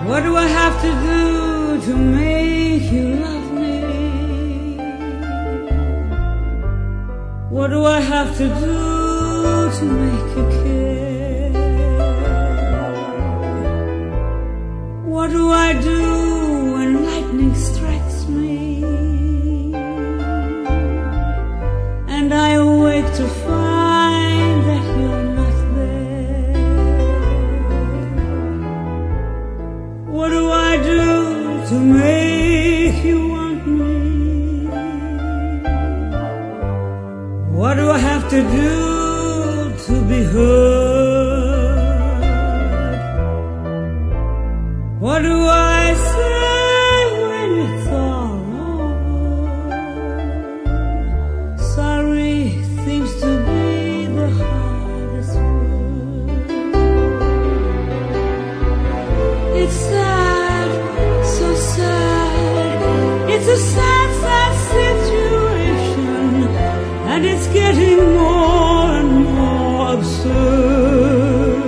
What do I have to do to make you love me? What do I have to do to make you care? What do I do when lightning strikes me and I awake to find that you're not there? What do I do to make you want me? What do I have to do to be heard? What do I say when it's all over? Sorry seems to be the hardest word. It's sad, so sad. It's a sad, sad situation, and it's getting more and more absurd.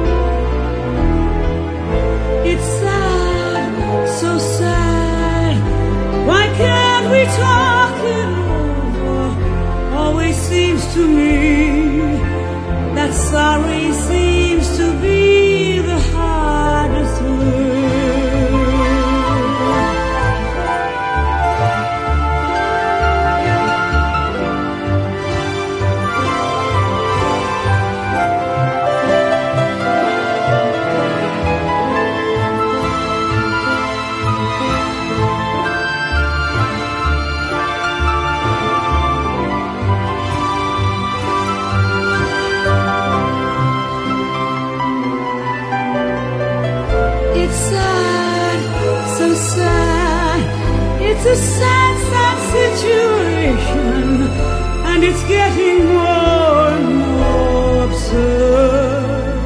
It's sad, so sad. Why can't we talk it over? Always seems to me that sorry seems to be the hardest word. It's sad, so sad. It's a sad, sad situation, and it's getting more and more absurd.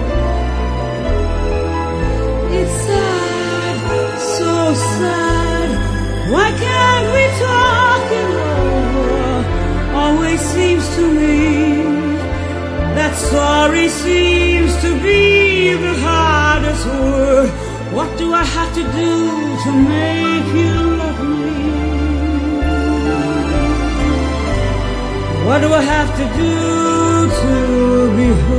It's sad, so sad. Why can't we talk it over? Always seems to me that sorry seems to be the hardest word. What do I have to do to make you love me? What do I have to do to be heard?